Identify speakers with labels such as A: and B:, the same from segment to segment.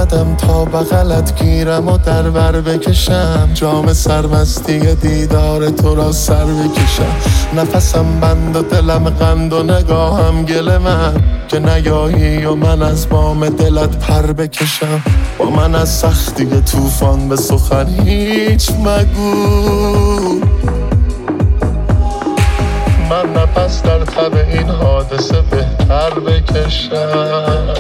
A: اومدم تا بغلت گیرم و در بر بکشم، جام سرمستی دیدار تو را سر بکشم. نفسم بند و دلم قند و نگاهم گل من، که نیایی و من از بام دلت پر بکشم. با من از سختی طوفان به سخن هیچ مگو، من نفس در تب این حادثه بهتر بکشم.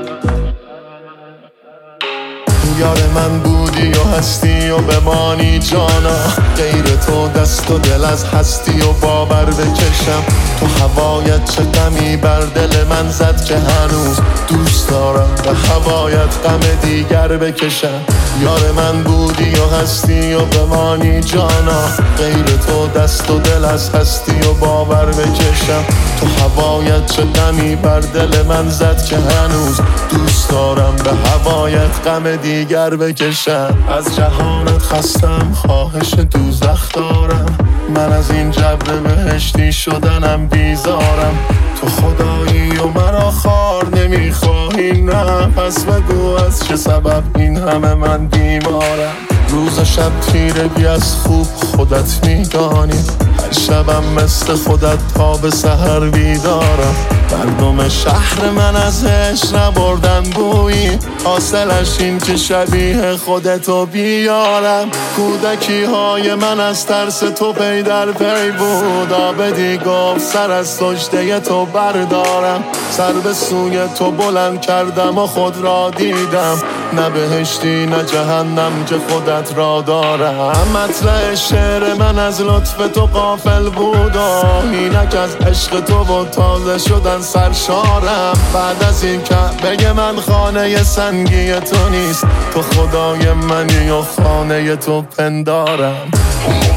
A: یار من بودی و هستی و بمانی جانا، غیر تو دست و دل از هستی و باور بکشم. تو هوایت چه غمی بر دل من زد که هنوز دوست دارم به هوایت غم دیگر بکشم. یار من بودی و هستی و بمانی جانا، غیر تو دست و دل از هستی و باور بکشم. تو هوایت چه غمی بر دل من زد که هنوز دوست دارم به هوایت غم دیگر بکشم. از جهانت خستم، خواهش دوزخ دارم، من از این جبر بهشتی شدنم بیزارم. تو خدایی و مرا خار نمیخواهی نه، پس بگو از چه سبب این همه من بیمارم. روز و شب تیرگی از خوب خودت میدانی، هر شبم مثل خودت تا به سحر بیدارم. مردم شهر من از عشق نبردن بویی، حاصلش این که شبیه خودتو بیارم. کودکی های من از ترس تو پی در پی بود، آبدی گفت سر از سجده تو بردارم. سر به سوی تو بلند کردم و خود را دیدم، نه بهشتی نه جهنم که خودت را دارم. مطلع شعر من از لطف تو غافل بود و اینک از عشق تو و تازه شدن سرشارم. بعد از این کعبه من خانه سنگی تو نیست، تو خدای منی و خانه تو پندارم.